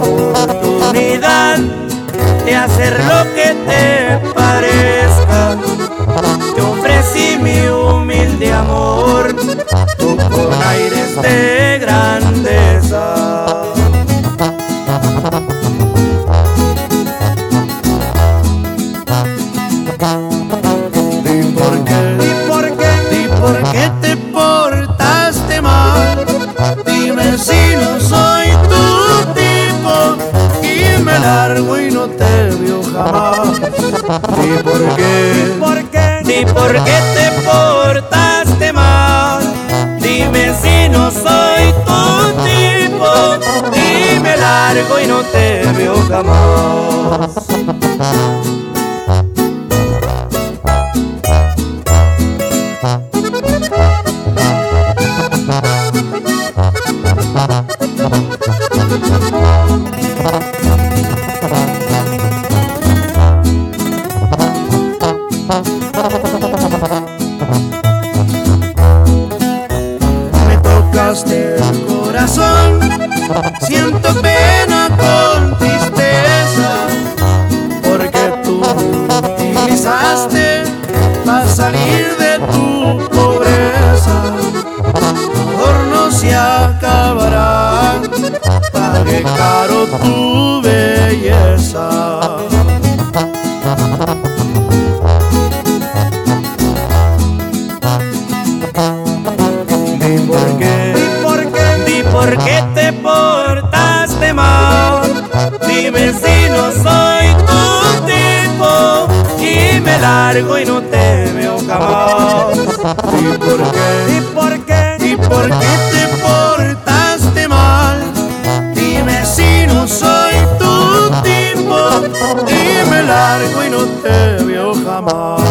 oportunidad de hacer lo que te parezca. Te ofrecí mi humilde amor, tú con aires de grandeza. ¿Por qué te portaste mal? Dime si no soy tu tipo y me largo y no te veo jamás. ¿Y por qué? ¿Y por qué te portaste mal? Dime si no soy tu tipo y me largo y no te veo jamás. Me tocaste el corazón, siento pena con tristeza, porque tú me utilizaste para salir de tu pobreza. Mejor no se acabará, pagué caro tu belleza. ¿Por qué te portaste mal? Dime si no soy tu tipo y me largo y no te veo jamás. ¿Y por qué te portaste mal? Dime si no soy tu tipo y me largo y no te veo jamás.